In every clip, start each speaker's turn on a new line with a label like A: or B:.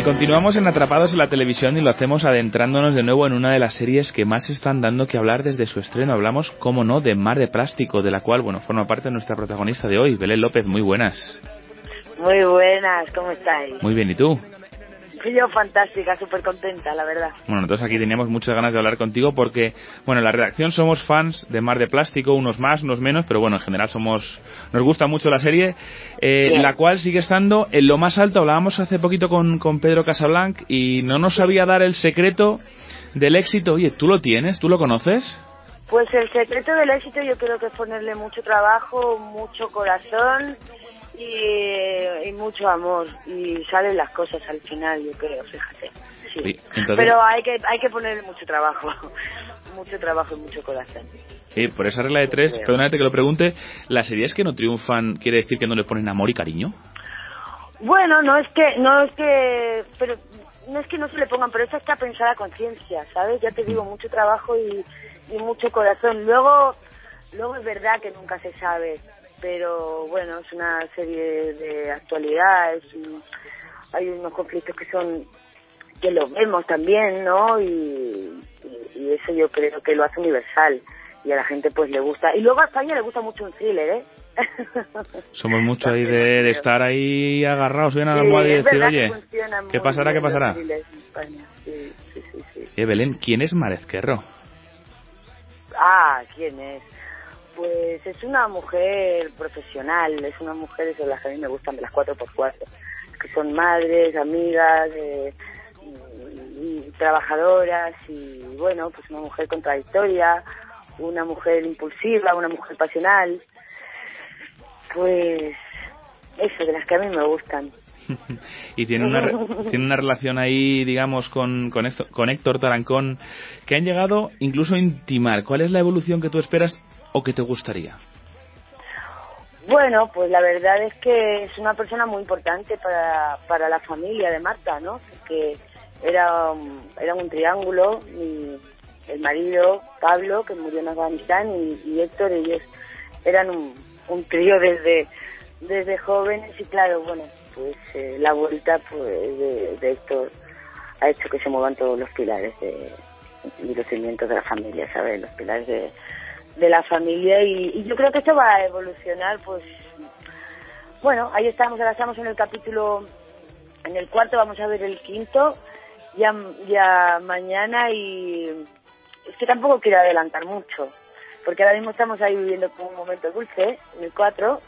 A: Y continuamos en Atrapados en la Televisión y lo hacemos adentrándonos de nuevo en una de las series que más están dando que hablar desde su estreno. Hablamos, cómo no, de Mar de Plástico, de la cual, bueno, forma parte nuestra protagonista de hoy, Belén López. Muy buenas.
B: Muy buenas, ¿cómo estáis?
A: Muy bien, ¿y tú?
B: Yo fantástica, súper contenta, la verdad.
A: Bueno, nosotros aquí teníamos muchas ganas de hablar contigo porque, bueno, en la redacción somos fans de Mar de Plástico, unos más, unos menos, pero bueno, en general nos gusta mucho la serie, la cual sigue estando en lo más alto. Hablábamos hace poquito con Pedro Casablanc y no nos sabía dar el secreto del éxito. Oye, ¿tú lo tienes? ¿Tú lo conoces?
B: Pues el secreto del éxito yo creo que es ponerle mucho trabajo, mucho corazón y mucho amor, y salen las cosas al final, yo creo, fíjate. Sí.
A: Sí, entonces...
B: Pero hay que ponerle mucho trabajo y mucho corazón.
A: Sí, por esa regla de tres, perdónate que lo pregunte, ¿las series que no triunfan quiere decir que no le ponen amor y cariño?
B: Bueno, no es que no se le pongan, pero esa está pensada a conciencia, ¿sabes? Ya te digo, mucho trabajo y mucho corazón. Luego es verdad que nunca se sabe, pero bueno, es una serie de actualidad, hay unos conflictos que los vemos también, ¿no? Y eso yo creo que lo hace universal y a la gente pues le gusta. Y luego a España le gusta mucho un thriller, ¿eh?
A: Somos mucho ahí de estar ahí agarrados bien a la almohada y decir, oye, ¿qué pasará? ¿Qué pasará?
B: Sí.
A: Belén, ¿quién es Mar Ezquerro?
B: ¿Quién es? Pues es una mujer profesional, es una mujer, eso las que a mí me gustan, de las 4x4, que son madres, amigas, y trabajadoras, y bueno, pues una mujer contradictoria, una mujer impulsiva, una mujer pasional, pues eso, de las que a mí me gustan.
A: Y tiene una relación ahí, digamos, con Héctor Tarancón, que han llegado incluso a intimar. ¿Cuál es la evolución que tú esperas o que te gustaría?
B: Bueno, pues la verdad es que es una persona muy importante para la familia de Marta, ¿no? Porque era un triángulo, y el marido, Pablo, que murió en Afganistán, y Héctor, ellos eran un trío desde jóvenes, y claro, bueno, pues la vuelta pues de Héctor ha hecho que se muevan todos los pilares y los cimientos de la familia, ¿sabes? Los pilares de la familia, y yo creo que esto va a evolucionar, pues bueno, ahí estamos, ahora estamos en el capítulo, en el 4, vamos a ver el 5 ya mañana, y es que tampoco quiero adelantar mucho, porque ahora mismo estamos ahí viviendo como un momento dulce, en el 4,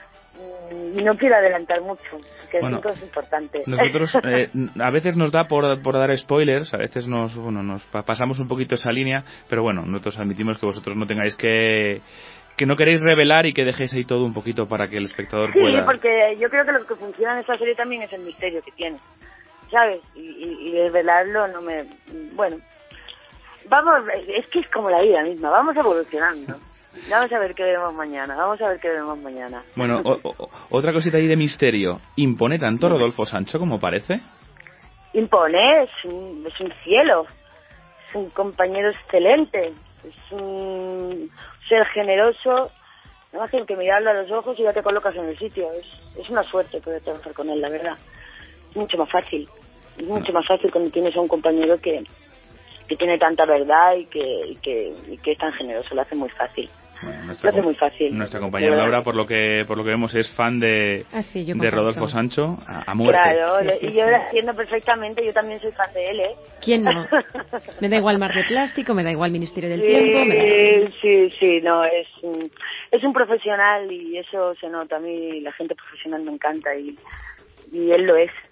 B: y no quiero adelantar mucho, porque el 5 es importante.
A: Nosotros a veces nos da por dar spoilers, a veces nos pasamos un poquito esa línea, pero bueno, nosotros admitimos que vosotros no tengáis que no queréis revelar y que dejéis ahí todo un poquito para que el espectador pueda...
B: Sí, porque yo creo que lo que funciona en esta serie también es el misterio que tiene, ¿sabes? Y desvelarlo no me... Bueno, vamos, es que es como la vida misma, vamos evolucionando. Vamos a ver qué vemos mañana, Bueno,
A: otra cosita ahí de misterio. ¿Impone tanto Rodolfo Sancho como parece?
B: Impone, es un cielo, es un compañero excelente, es un ser generoso, no más que mirarlo a los ojos y ya te colocas en el sitio. Es una suerte poder trabajar con él, la verdad. Es mucho más fácil cuando tienes a un compañero que tiene tanta verdad y que es tan generoso, lo hace muy fácil.
A: Bueno,
B: lo hace muy fácil.
A: Nuestra compañera Laura, por lo que vemos, es fan de Rodolfo Sancho a muerte.
B: Claro, y yo lo entiendo perfectamente, yo también soy fan de él, ¿eh?
C: ¿Quién no? Me da igual Mar de Plástico, me da igual Ministerio del Tiempo.
B: Sí, no, es un profesional y eso se nota. A mí la gente profesional me encanta y él lo es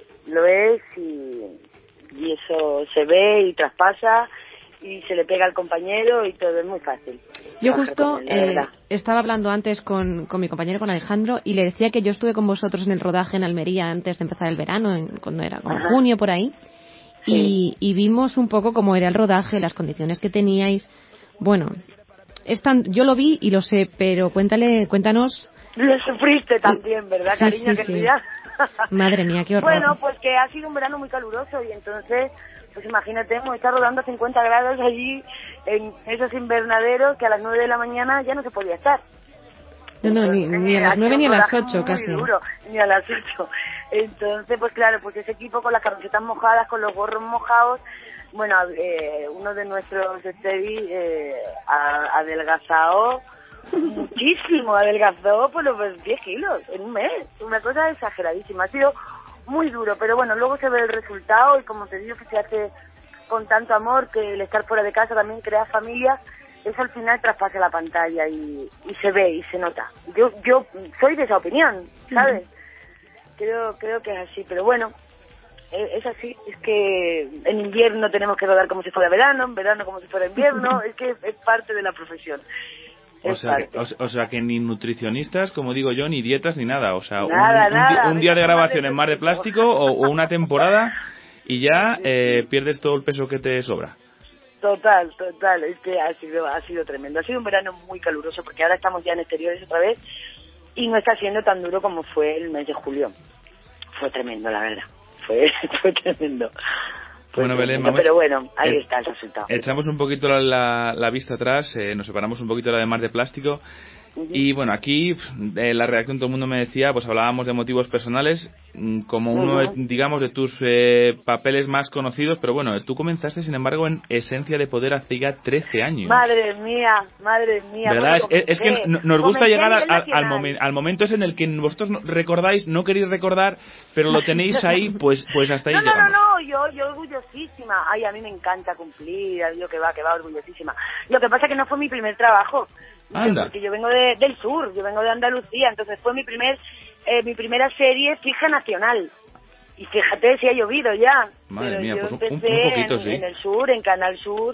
B: y eso se ve y traspasa y se le pega al compañero y todo, es muy fácil.
C: Yo justo estaba hablando antes con mi compañero, con Alejandro, y le decía que yo estuve con vosotros en el rodaje en Almería antes de empezar el verano, cuando era como junio por ahí, sí. y vimos un poco cómo era el rodaje, las condiciones que teníais. Bueno, yo lo vi y lo sé, pero cuéntanos.
B: Lo sufriste también, ¿verdad, cariño?
C: Sí. Madre mía, qué horror.
B: Bueno, pues que ha sido un verano muy caluroso y entonces... Pues imagínate, hemos estado rodando a 50 grados allí en esos invernaderos que a las 9 de la mañana ya no se podía estar.
C: No, ni a las 9 ni a las 8 casi.
B: Duro, ni a las 8. Entonces, pues claro, pues ese equipo con las camisetas mojadas, con los gorros mojados, bueno, uno de nuestros Steady ha adelgazado muchísimo, adelgazó por los 10 kilos en un mes, una cosa exageradísima. Ha sido muy duro, pero bueno, luego se ve el resultado y como te digo que se hace con tanto amor, que el estar fuera de casa también crea familia, eso al final traspasa la pantalla y se ve y se nota. Yo soy de esa opinión, ¿sabes? Creo que es así, pero bueno, es así, es que en invierno tenemos que rodar como si fuera verano, en verano como si fuera invierno, es que es parte de la profesión.
A: O sea que ni nutricionistas, como digo yo, ni dietas, ni nada. O sea,
B: nada,
A: un día de grabación en Mar de Plástico o una temporada y ya pierdes todo el peso que te sobra.
B: Total, es que ha sido tremendo. Ha sido un verano muy caluroso porque ahora estamos ya en exteriores otra vez y no está siendo tan duro como fue el mes de julio. Fue tremendo, la verdad. Fue tremendo.
A: Bueno, Belén,
B: pero bueno, ahí está el resultado.
A: Echamos un poquito la vista atrás, nos separamos un poquito de la de Mar de Plástico. Y bueno, aquí la redacción todo el mundo me decía, pues hablábamos de motivos personales como uno, digamos, de tus papeles más conocidos, pero bueno, tú comenzaste, sin embargo, en Esencia de Poder hace ya 13 años.
B: Madre mía.
A: ¿Verdad?
B: Bueno,
A: es que nos gusta llegar al momento ese en el que vosotros recordáis, no queréis recordar, pero lo tenéis ahí, pues hasta ahí llegamos.
B: No, yo orgullosísima. Ay, a mí me encanta cumplir, yo que va, orgullosísima. Lo que pasa es que no fue mi primer trabajo.
A: Anda.
B: Porque yo vengo del sur, yo vengo de Andalucía, entonces fue mi primera serie fija nacional. Y fíjate si ha llovido ya.
A: Madre
B: pero
A: mía,
B: yo
A: pues
B: empecé
A: un poquito, sí.
B: en el sur, en Canal Sur,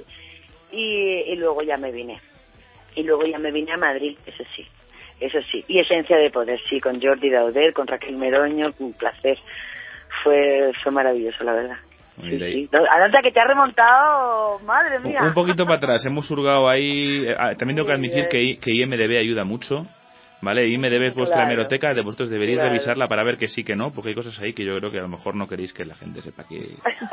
B: y luego ya me vine. Y luego ya me vine a Madrid, eso sí. Y Esencia de Poder, sí, con Jordi Dauder, con Raquel Meroño, un placer. Fue maravilloso, la verdad. Sí. Adelante, que te ha remontado, madre mía.
A: Un poquito para atrás, hemos hurgado ahí. También tengo que admitir que IMDb ayuda mucho, ¿vale? IMDb es vuestra hemeroteca, de vosotros deberíais revisarla para ver que sí, que no, porque hay cosas ahí que yo creo que a lo mejor no queréis que la gente sepa que...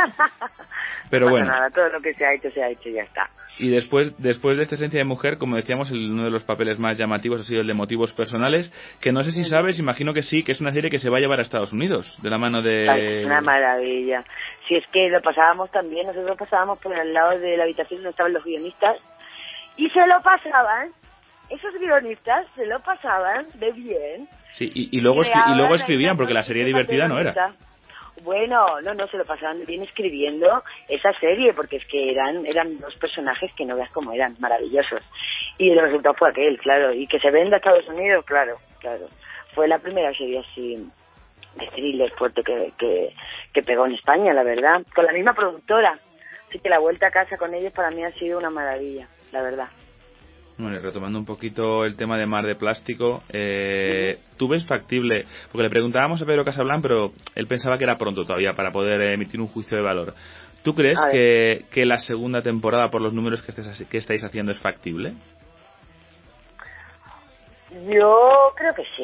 A: Pero
B: no
A: bueno.
B: Pasa nada, todo lo que se ha hecho, y ya está.
A: Y después de esta Esencia de Mujer, como decíamos, uno de los papeles más llamativos ha sido el de Motivos Personales, que no sé si sabes, imagino que sí, que es una serie que se va a llevar a Estados Unidos, de la mano de...
B: Es una maravilla. Si es que lo pasábamos también, nosotros pasábamos por al lado de la habitación donde estaban los guionistas, y se lo pasaban, esos guionistas se lo pasaban de bien.
A: Sí, y luego escribían, porque la serie divertida no era.
B: Bueno, no se lo pasaban bien escribiendo esa serie, porque es que eran dos personajes que no veas cómo eran, maravillosos. Y el resultado fue aquel, claro, y que se venda a Estados Unidos, claro. Fue la primera serie así de thriller fuerte que pegó en España, la verdad, con la misma productora. Así que la vuelta a casa con ellos para mí ha sido una maravilla, la verdad.
A: Bueno, retomando un poquito el tema de Mar de Plástico, ¿tú ves factible? Porque le preguntábamos a Pedro Casablan, pero él pensaba que era pronto todavía para poder emitir un juicio de valor. ¿Tú crees que la segunda temporada, por los números que estáis haciendo, es factible?
B: Yo creo que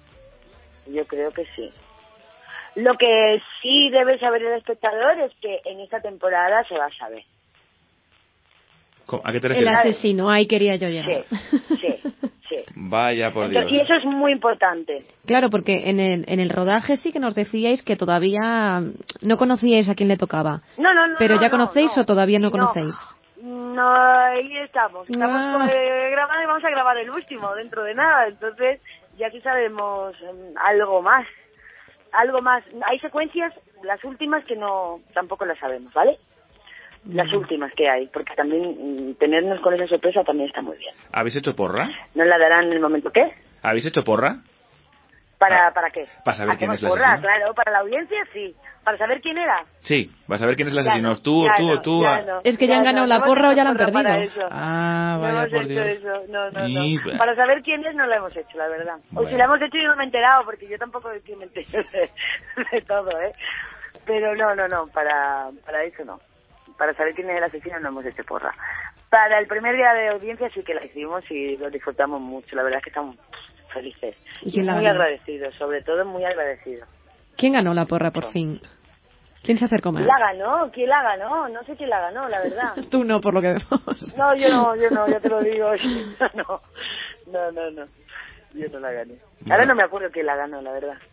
B: sí. Lo que sí debe saber el espectador es que en esta temporada se va a saber.
A: ¿A qué te refieres?
C: El asesino, ahí quería yo llegar.
B: Sí.
A: Vaya, por Dios.
B: Y eso es muy importante.
C: Claro, porque en el rodaje sí que nos decíais que todavía no conocíais a quién le tocaba.
B: No.
C: ¿Pero ya conocéis o todavía no conocéis?
B: No, ahí estamos. Estamos grabando y vamos a grabar el último dentro de nada. Entonces ya sí sabemos algo más. Hay secuencias, las últimas que tampoco las sabemos, ¿vale? Las últimas que hay, porque también tenernos con esa sorpresa también está muy bien.
A: ¿Habéis hecho porra?
B: ¿Nos la darán en el momento qué?
A: ¿Habéis hecho porra?
B: ¿Para qué?
A: Para saber quién es el
B: porra,
A: asesino.
B: Claro, para la audiencia sí. ¿Para saber quién era?
A: Sí, para saber quién es el asesino. Tú.
C: Es que ya han ganado la porra o ya la han perdido.
A: Vaya por Dios.
B: Eso. No. Para saber quién es no la hemos hecho, la verdad. O si la hemos hecho yo no me he enterado, porque yo tampoco me entero de todo, ¿eh? Pero no, para eso no. Para saber quién es el asesino no hemos hecho porra. Para el primer día de audiencia sí que la hicimos y lo disfrutamos mucho. La verdad es que estamos felices. Y muy agradecidos, sobre todo muy agradecidos.
C: ¿Quién ganó la porra por fin? ¿Quién se acercó más?
B: ¿Quién la ganó? No sé quién la ganó, la verdad.
C: Tú no, por lo que vemos.
B: No, yo no, ya te lo digo. No. Yo no la gané. Ahora no me acuerdo quién la ganó, la verdad.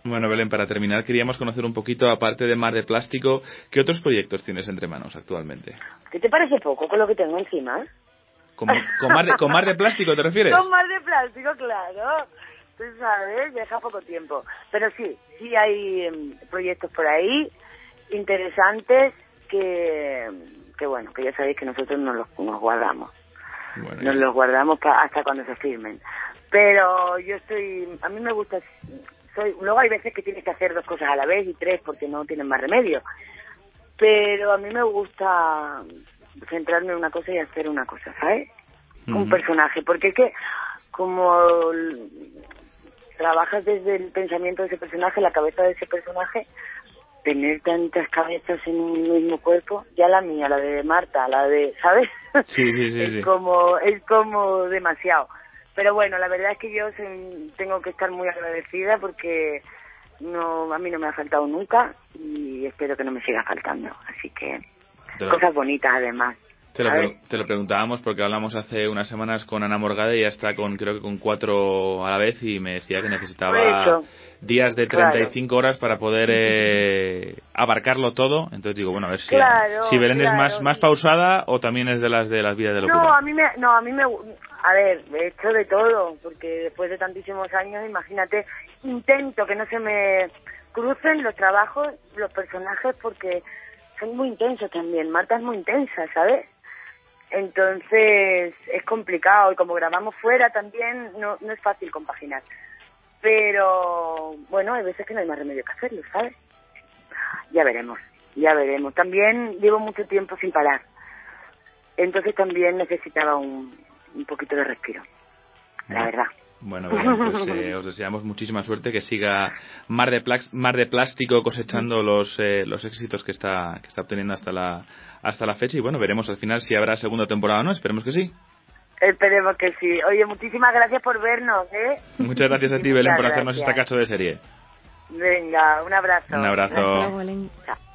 A: Bueno, Belén, para terminar queríamos conocer un poquito, aparte de Mar de Plástico, ¿qué otros proyectos tienes entre manos actualmente?
B: ¿Qué te parece poco con lo que tengo encima?
A: ¿Con Mar de Plástico te refieres?
B: Con Mar de Plástico, claro. Tú sabes, deja poco tiempo. Pero sí hay proyectos por ahí interesantes que bueno, que ya sabéis que nosotros nos guardamos. Bueno, nos los guardamos hasta cuando se firmen. Pero a mí me gusta, luego hay veces que tienes que hacer 2 cosas a la vez y 3 porque no tienen más remedio. Pero a mí me gusta centrarme en una cosa y hacer una cosa, ¿sabes? Un personaje, porque es que como trabajas desde el pensamiento de ese personaje, la cabeza de ese personaje, tener tantas cabezas en un mismo cuerpo, ya la mía, la de Marta, la de, ¿sabes?
A: Sí.
B: Es como demasiado. Pero bueno, la verdad es que yo tengo que estar muy agradecida porque a mí no me ha faltado nunca y espero que no me siga faltando. Así que cosas bonitas además.
A: Te lo preguntábamos porque hablamos hace unas semanas con Ana Morgade y ya está creo que con 4 a la vez y me decía que necesitaba días de 35 horas para poder abarcarlo todo. Entonces digo, bueno, a ver si Belén es más pausada o también es de las vidas de locura.
B: A ver, he hecho de todo, porque después de tantísimos años, imagínate, intento que no se me crucen los trabajos, los personajes, porque son muy intensos también. Marta es muy intensa, ¿sabes? Entonces es complicado y como grabamos fuera también no es fácil compaginar. Pero bueno, hay veces que no hay más remedio que hacerlo, ¿sabes? Ya veremos. También llevo mucho tiempo sin parar. Entonces también necesitaba un poquito de respiro, la verdad.
A: Bueno, pues os deseamos muchísima suerte, que siga Mar de Plástico cosechando los éxitos que está obteniendo hasta la fecha y bueno, veremos al final si habrá segunda temporada o no, esperemos que sí.
B: Esperemos que sí. Oye, muchísimas gracias por vernos, ¿eh?
A: Muchas gracias a ti, Belén, por hacernos esta cacho de serie.
B: Venga, un abrazo.
A: Un abrazo.
C: Belén.
B: Chao.